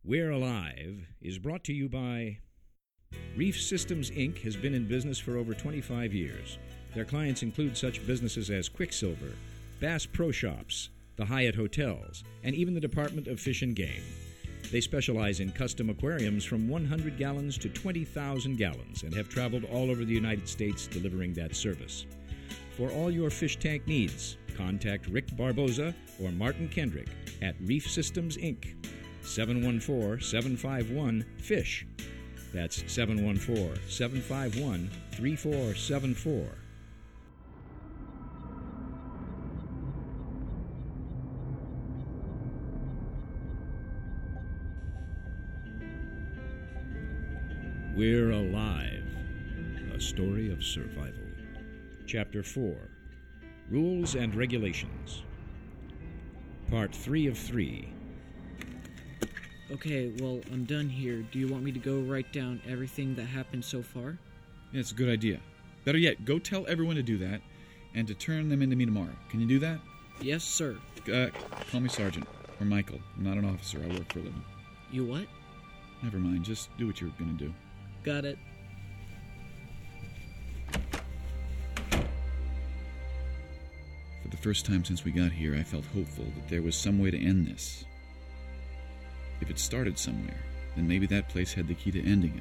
We're Alive is brought to you by Reef Systems, Inc. has been in business for over 25 years. Their clients include such businesses as Quicksilver, Bass Pro Shops, the Hyatt Hotels, and even the Department of Fish and Game. They specialize in custom aquariums from 100 gallons to 20,000 gallons and have traveled all over the United States delivering that service. For all your fish tank needs, contact Rick Barboza or Martin Kendrick at Reef Systems, Inc., 714-751-FISH. That's 714-751-3474. We're Alive, a story of survival. Chapter 4, Rules and Regulations. Part 3 of 3. Okay, well, I'm done here. Do you want me to go write down everything that happened so far? Yeah, it's a good idea. Better yet, go tell everyone to do that and to turn them into me tomorrow. Can you do that? Yes, sir. Call me Sergeant or Michael. I'm not an officer. I work for a living. You what? Never mind. Just do what you're going to do. Got it. For the first time since we got here, I felt hopeful that there was some way to end this. If it started somewhere, then maybe that place had the key to ending it.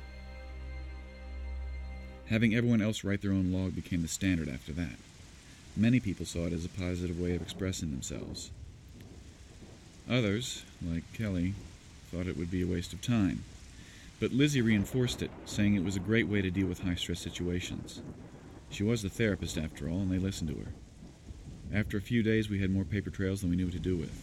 Having everyone else write their own log became the standard after that. Many people saw it as a positive way of expressing themselves. Others, like Kelly, thought it would be a waste of time. But Lizzie reinforced it, saying it was a great way to deal with high-stress situations. She was the therapist, after all, and they listened to her. After a few days, we had more paper trails than we knew what to do with.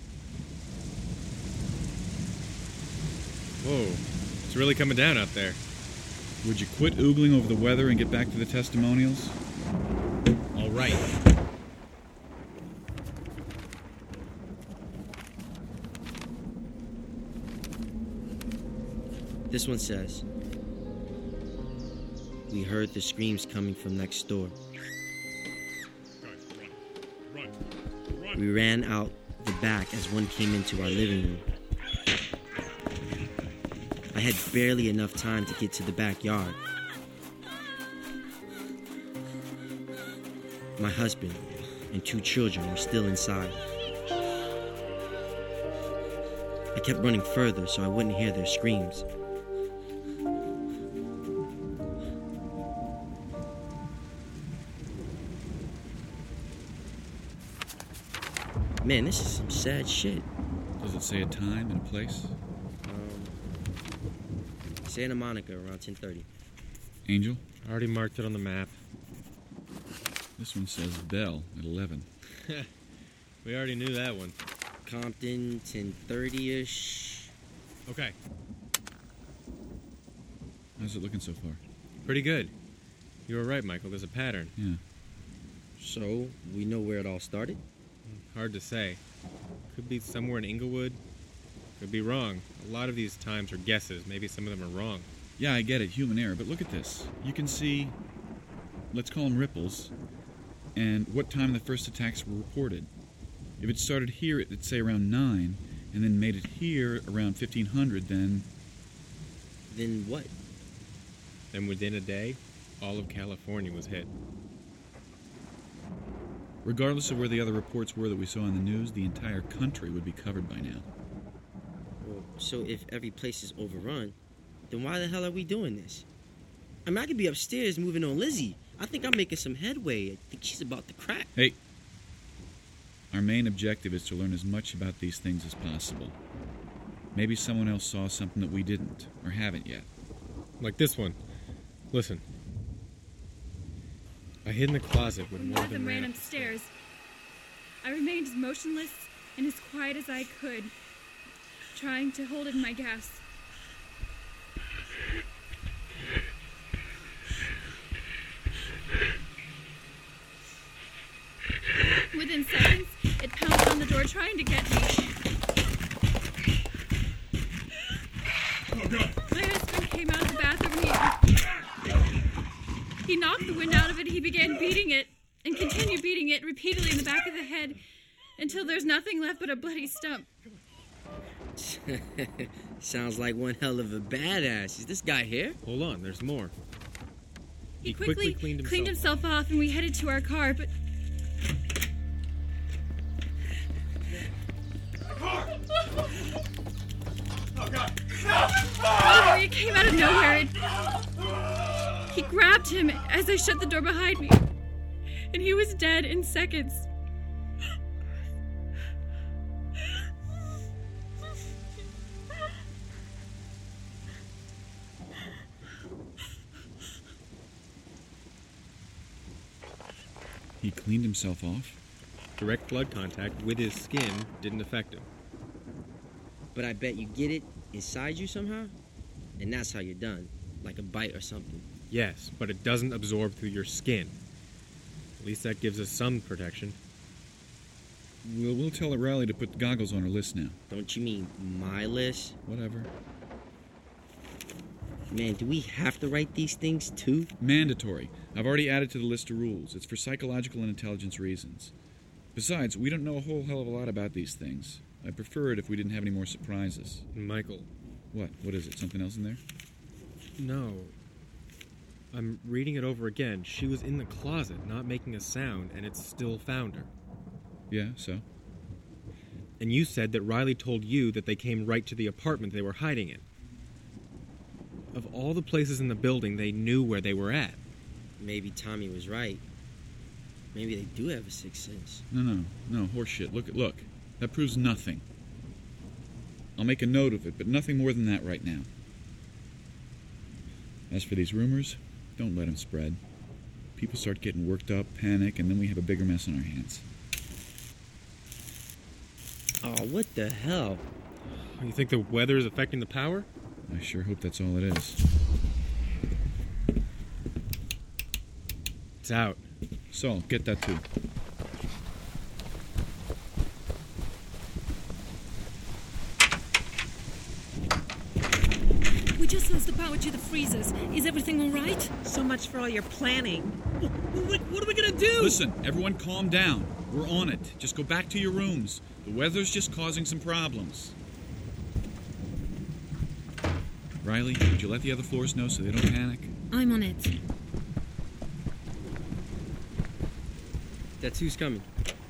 Whoa, it's really coming down out there. Would you quit oogling over the weather and get back to the testimonials? All right. This one says, "We heard the screams coming from next door. We ran out the back as one came into our living room. I had barely enough time to get to the backyard. My husband and 2 children were still inside. I kept running further so I wouldn't hear their screams. Man, this is some sad shit." Does it say a time and a place? Santa Monica around 10:30. Angel? I already marked it on the map. This one says Bell at 11. We already knew that one. Compton, 10:30-ish. Okay. How's it looking so far? Pretty good. You were right, Michael. There's a pattern. Yeah. So, we know where it all started? Hard to say. Could be somewhere in Inglewood. Could be wrong. A lot of these times are guesses. Maybe some of them are wrong. Yeah, I get it. Human error. But look at this. You can see, let's call them ripples, and what time the first attacks were reported. If it started here at, let's say, around 9, and then made it here around 1500, then... Then what? Then within a day, all of California was hit. Regardless of where the other reports were that we saw in the news, the entire country would be covered by now. Well, so if every place is overrun, then why the hell are we doing this? I mean, I could be upstairs moving on Lizzie. I think I'm making some headway. I think she's about to crack. Hey, our main objective is to learn as much about these things as possible. Maybe someone else saw something that we didn't, or haven't yet. Like this one. Listen. I hid in the closet when one of them ran upstairs. I remained as motionless and as quiet as I could, trying to hold in my gas. Within seconds, it pounced on the door trying to get me. Oh, God. My husband came out of the bathroom and he knocked the wind out of it. He began beating it and continued beating it repeatedly in the back of the head until there's nothing left but a bloody stump. Sounds like one hell of a badass. Is this guy here? Hold on, there's more. He quickly cleaned himself off and we headed to our car, but... Oh, he came out of nowhere and... He grabbed him as I shut the door behind me. And he was dead in seconds. He cleaned himself off? Direct blood contact with his skin didn't affect him. But I bet you get it inside you somehow, and that's how you're done. Like a bite or something. Yes, but it doesn't absorb through your skin. At least that gives us some protection. We'll tell Riley to put the goggles on her list now. Don't you mean my list? Whatever. Man, do we have to write these things too? Mandatory. I've already added to the list of rules. It's for psychological and intelligence reasons. Besides, we don't know a whole hell of a lot about these things. I'd prefer it if we didn't have any more surprises. Michael. What? What is it? Something else in there? No. I'm reading it over again. She was in the closet, not making a sound, and it still found her. Yeah, so? And you said that Riley told you that they came right to the apartment they were hiding in. Of all the places in the building, they knew where they were at. Maybe Tommy was right. Maybe they do have a sixth sense. No, horseshit. Look. That proves nothing. I'll make a note of it, but nothing more than that right now. As for these rumors, don't let them spread. People start getting worked up, panic, and then we have a bigger mess on our hands. Oh, what the hell? You think the weather is affecting the power? I sure hope that's all it is. It's out. Saul, get that too. We just lost the power to the freezers. Is everything all right? So much for all your planning. What are we gonna do? Listen, everyone calm down. We're on it. Just go back to your rooms. The weather's just causing some problems. Riley, would you let the other floors know so they don't panic? I'm on it. That's who's coming.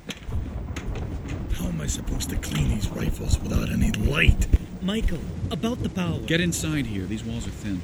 How am I supposed to clean these rifles without any light? Michael, about the power. Get inside here. These walls are thin.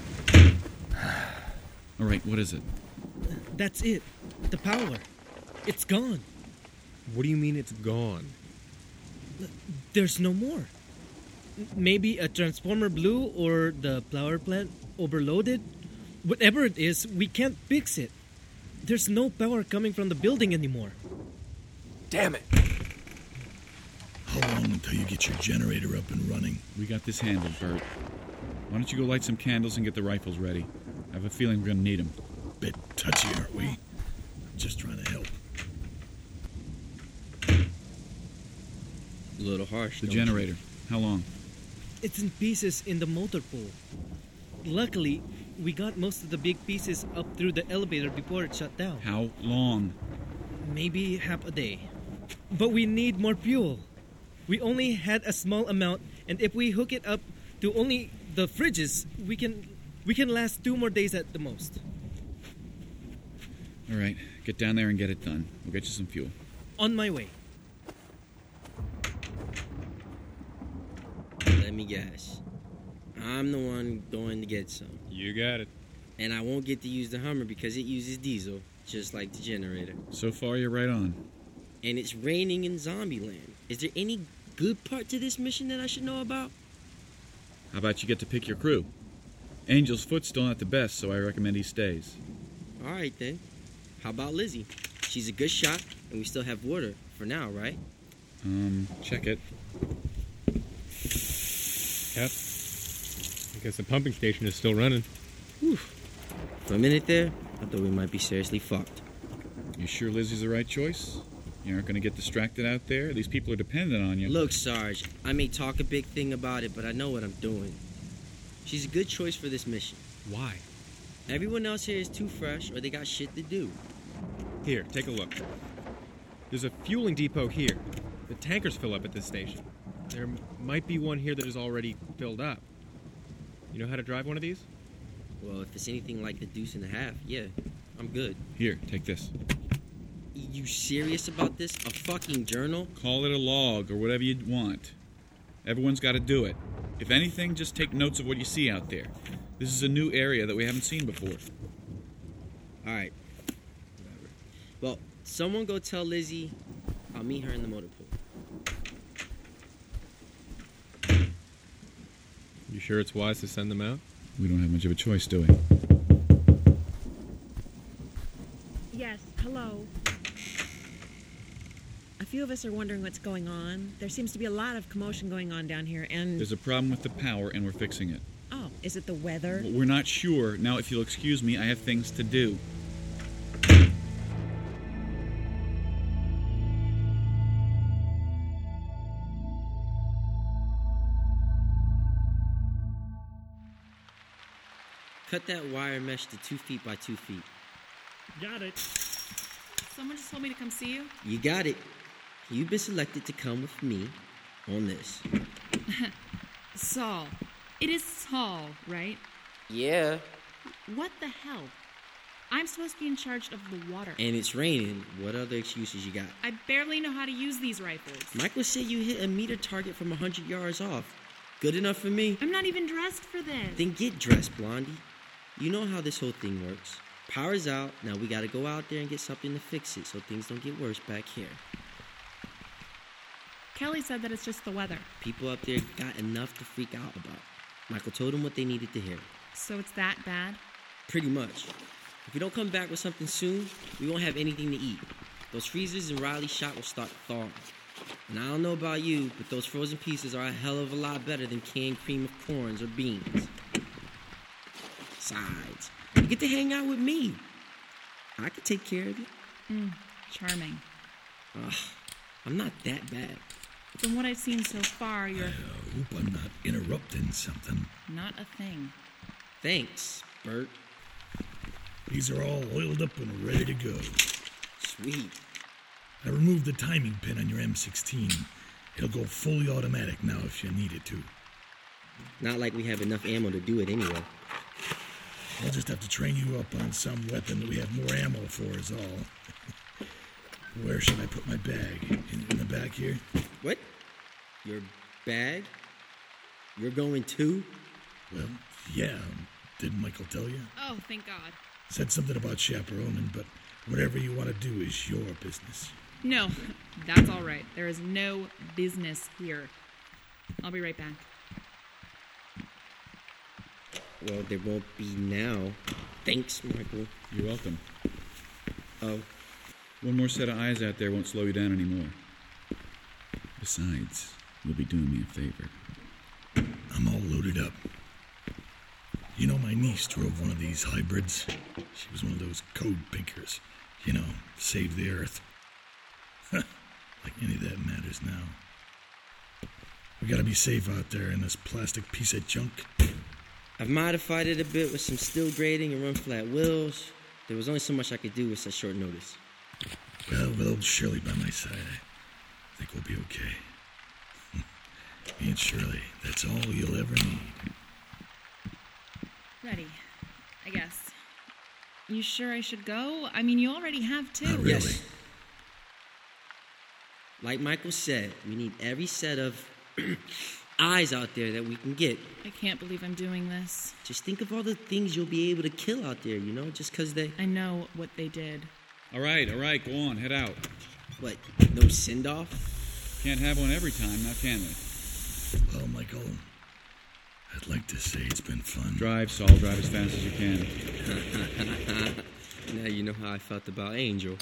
All right, what is it? That's it. The power. It's gone. What do you mean it's gone? There's no more. Maybe a transformer blew or the power plant overloaded. Whatever it is, we can't fix it. There's no power coming from the building anymore. Damn it! How long until you get your generator up and running? We got this handled, Bert. Why don't you go light some candles and get the rifles ready? I have a feeling we're going to need them. Bit touchy, aren't we? Just trying to help. A little harsh. The don't generator. How long? It's in pieces in the motor pool. Luckily, we got most of the big pieces up through the elevator before it shut down. How long? Maybe half a day. But we need more fuel. We only had a small amount, and if we hook it up to only the fridges, we can last 2 more days at the most. All right, get down there and get it done. We'll get you some fuel. On my way. Let me guess. I'm the one going to get some. You got it. And I won't get to use the Hummer because it uses diesel, just like the generator. So far, you're right on. And it's raining in Zombieland. Is there any good part to this mission that I should know about? How about you get to pick your crew? Angel's Foot's still not the best, so I recommend he stays. All right, then. How about Lizzie? She's a good shot, and we still have water for now, right? Check it. Yep. I guess the pumping station is still running. Whew. For a minute there, I thought we might be seriously fucked. You sure Lizzie's the right choice? You aren't going to get distracted out there? These people are dependent on you. Look, Sarge, I may talk a big thing about it, but I know what I'm doing. She's a good choice for this mission. Why? Everyone else here is too fresh, or they got shit to do. Here, take a look. There's a fueling depot here. The tankers fill up at this station. There might be one here that is already filled up. You know how to drive one of these? Well, if it's anything like the deuce and a half, yeah, I'm good. Here, take this. You serious about this? A fucking journal? Call it a log or whatever you want. Everyone's got to do it. If anything, just take notes of what you see out there. This is a new area that we haven't seen before. All right. Whatever. Well, someone go tell Lizzie I'll meet her in the motor pool. You sure it's wise to send them out? We don't have much of a choice, do we? Yes, hello. A few of us are wondering what's going on. There seems to be a lot of commotion going on down here, and... There's a problem with the power, and we're fixing it. Oh, is it the weather? Well, we're not sure. Now, if you'll excuse me, I have things to do. Cut that wire mesh to 2 feet by 2 feet. Got it. Someone just told me to come see you. You got it. You've been selected to come with me on this. Saul. It is Saul, right? Yeah. What the hell? I'm supposed to be in charge of the water. And it's raining. What other excuses you got? I barely know how to use these rifles. Michael said you hit a meter target from 100 yards off. Good enough for me? I'm not even dressed for this. Then get dressed, Blondie. You know how this whole thing works. Power's out. Now we gotta go out there and get something to fix it so things don't get worse back here. Kelly said that it's just the weather. People up there got enough to freak out about. Michael told them what they needed to hear. So it's that bad? Pretty much. If we don't come back with something soon, we won't have anything to eat. Those freezers in Riley's shop will start thawing. And I don't know about you, but those frozen pieces are a hell of a lot better than canned cream of corns or beans. Besides, you get to hang out with me. I can take care of you. Charming. I'm not that bad. From what I've seen so far, you're... I hope I'm not interrupting something. not a thing. Thanks, Bert. These are all oiled up and ready to go. Sweet. I removed the timing pin on your M16. It'll go fully automatic now if you need it to. Not like we have enough ammo to do it anyway. I'll just have to train you up on some weapon that we have more ammo for is all. Where should I put my bag? In the back here? What? Your bag? You're going too? Well, yeah. Didn't Michael tell you? Oh, thank God. Said something about chaperoning, but whatever you want to do is your business. No, that's all right. There is no business here. I'll be right back. Well, there won't be now. Thanks, Michael. You're welcome. Oh. One more set of eyes out there won't slow you down anymore. Besides, you'll be doing me a favor. I'm all loaded up. You know, my niece drove one of these hybrids. She was one of those code pinkers. You know, save the earth. Like any of that matters now. We gotta be safe out there in this plastic piece of junk. I've modified it a bit with some steel grating and run flat wheels. There was only so much I could do with such short notice. Well, with old Shirley by my side, I think we'll be okay. Me and Shirley, that's all you'll ever need. Ready, I guess. You sure I should go? I mean, you already have two. Not really. Yes. Like Michael said, we need every set of eyes out there that we can get. I can't believe I'm doing this. Just think of all the things you'll be able to kill out there, you know, just because they... I know what they did. All right, go on, head out. What, no send-off? Can't have one every time, now can they? Well, Michael, I'd like to say it's been fun. Drive, Saul, drive as fast as you can. Now you know how I felt about Angel.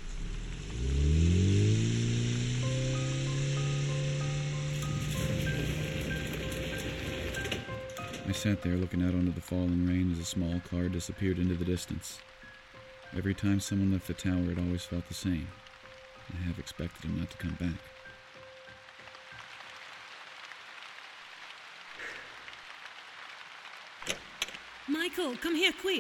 I sat there looking out onto the falling rain as a small car disappeared into the distance. Every time someone left the tower, it always felt the same. I have expected him not to come back. Michael, come here quick.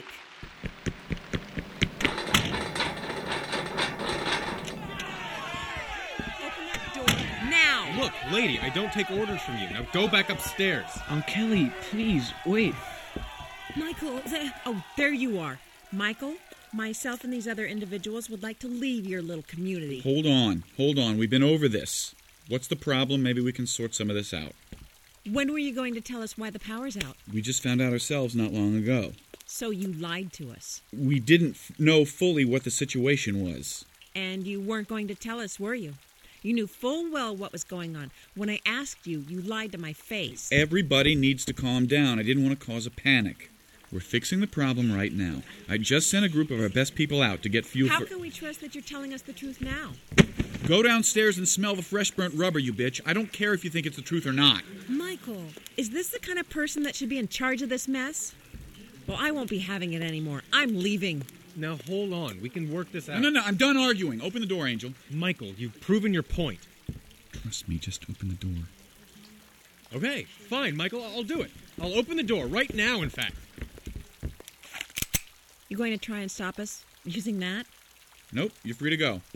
Open that door now. Look, lady, I don't take orders from you. Now go back upstairs. Kelly, please, wait. Michael, Oh, there you are. Michael, myself and these other individuals would like to leave your little community. Hold on. We've been over this. What's the problem? Maybe we can sort some of this out. When were you going to tell us why the power's out? We just found out ourselves not long ago. So you lied to us. We didn't know fully what the situation was. And you weren't going to tell us, were you? You knew full well what was going on. When I asked you, you lied to my face. Everybody needs to calm down. I didn't want to cause a panic. We're fixing the problem right now. I just sent a group of our best people out to get fuel How can we trust that you're telling us the truth now? Go downstairs and smell the fresh burnt rubber, you bitch. I don't care if you think it's the truth or not. Michael. Is this the kind of person that should be in charge of this mess? Well, I won't be having it anymore. I'm leaving. Now hold on. We can work this out. No. I'm done arguing. Open the door, Angel. Michael, you've proven your point. Trust me, just open the door. Okay, fine, Michael. I'll do it. I'll open the door right now, in fact. You going to try and stop us using that? Nope, you're free to go.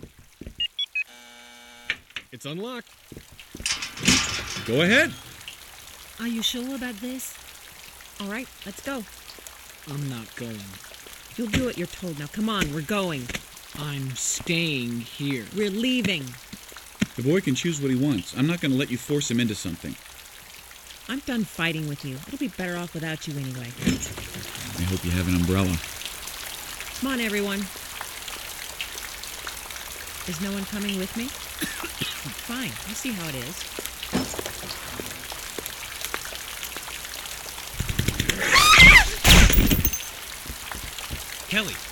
It's unlocked. Go ahead. Are you sure about this? All right, let's go. I'm not going. You'll do what you're told. Now, come on, we're going. I'm staying here. We're leaving. The boy can choose what he wants. I'm not going to let you force him into something. I'm done fighting with you. It'll be better off without you anyway. I hope you have an umbrella. Come on, everyone. Is no one coming with me? Fine, I'll see how it is. Kelly.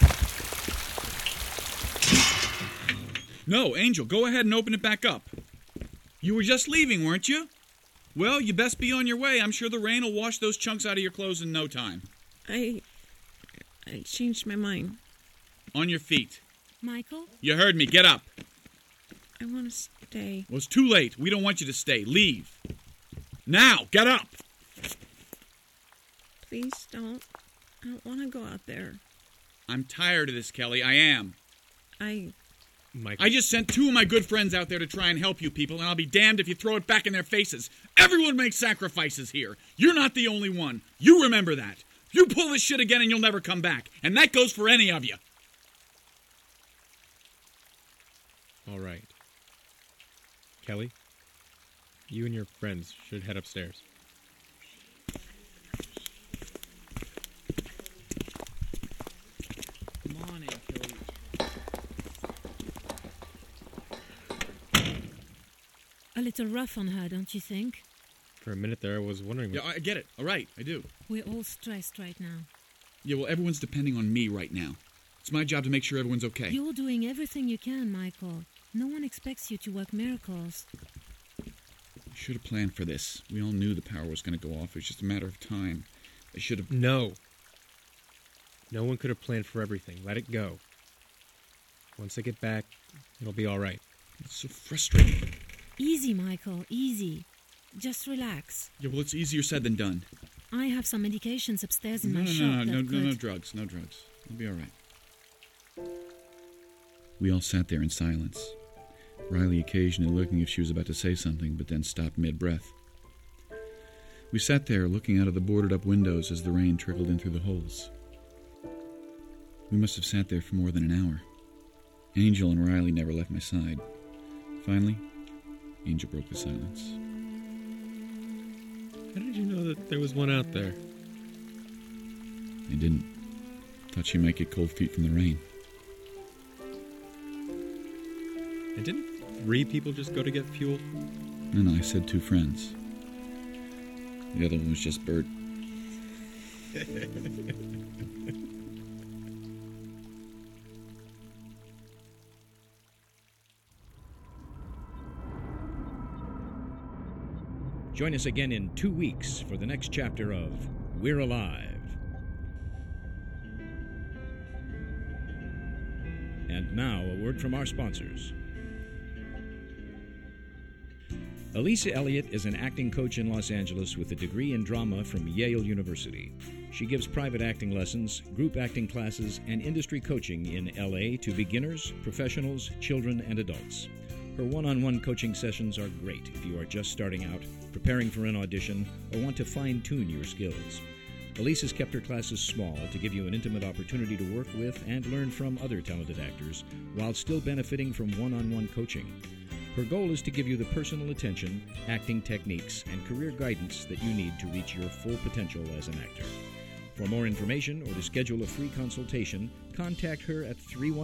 No, Angel, go ahead and open it back up. You were just leaving, weren't you? Well, you best be on your way. I'm sure the rain will wash those chunks out of your clothes in no time. I changed my mind. On your feet. Michael? You heard me. Get up. I want to stay. Well, it's too late. We don't want you to stay. Leave. Now, get up. Please don't. I don't want to go out there. I'm tired of this, Kelly. I am. Michael. I just sent 2 of my good friends out there to try and help you people, and I'll be damned if you throw it back in their faces. Everyone makes sacrifices here. You're not the only one. You remember that. You pull this shit again and you'll never come back. And that goes for any of you. All right. Kelly, you and your friends should head upstairs. Come on in, Kelly. A little rough on her, don't you think? For a minute there, I was wondering... Yeah, I get it. All right, I do. We're all stressed right now. Yeah, well, everyone's depending on me right now. It's my job to make sure everyone's okay. You're doing everything you can, Michael. No one expects you to work miracles. I should have planned for this. We all knew the power was going to go off. It was just a matter of time. I should have... No. No one could have planned for everything. Let it go. Once I get back, it'll be all right. It's so frustrating. Easy, Michael, easy. Just relax. Yeah, well, it's easier said than done. I have some medications upstairs in my shop. No drugs. No drugs. It'll be all right. We all sat there in silence. Riley occasionally looking if she was about to say something, but then stopped mid-breath. We sat there looking out of the boarded-up windows as the rain trickled in through the holes. We must have sat there for more than an hour. Angel and Riley never left my side. Finally, Angel broke the silence. How did you know that there was one out there? I didn't. Thought she might get cold feet from the rain. And didn't 3 people just go to get fuel? No, I said 2 friends. The other one was just Bert. Join us again in 2 weeks for the next chapter of We're Alive. And now, a word from our sponsors. Elisa Elliott is an acting coach in Los Angeles with a degree in drama from Yale University. She gives private acting lessons, group acting classes, and industry coaching in LA to beginners, professionals, children, and adults. Her one-on-one coaching sessions are great if you are just starting out, preparing for an audition, or want to fine-tune your skills. Elise has kept her classes small to give you an intimate opportunity to work with and learn from other talented actors while still benefiting from one-on-one coaching. Her goal is to give you the personal attention, acting techniques, and career guidance that you need to reach your full potential as an actor. For more information or to schedule a free consultation, contact her at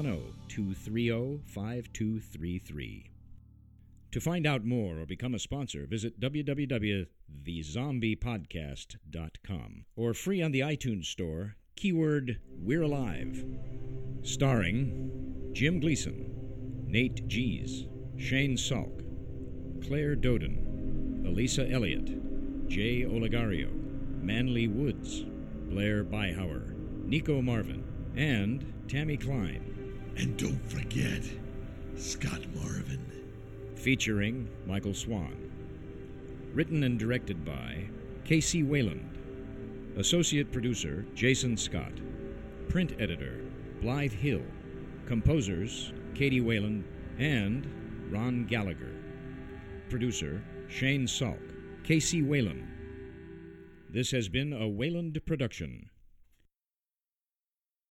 310-230-5233. To find out more or become a sponsor, visit www.thezombiepodcast.com or free on the iTunes Store, keyword We're Alive. Starring Jim Gleason, Nate Gies, Shane Salk, Claire Doden, Elisa Elliott, Jay Olegario, Manly Woods, Blair Byhauer, Nico Marvin, and Tammy Klein. And don't forget, Scott Marvin. Featuring Michael Swan. Written and directed by Casey Wayland. Associate producer Jason Scott. Print editor Blythe Hill. Composers Katie Wayland and Ron Gallagher. Producer Shane Salk. Casey Wayland. This has been a Wayland production.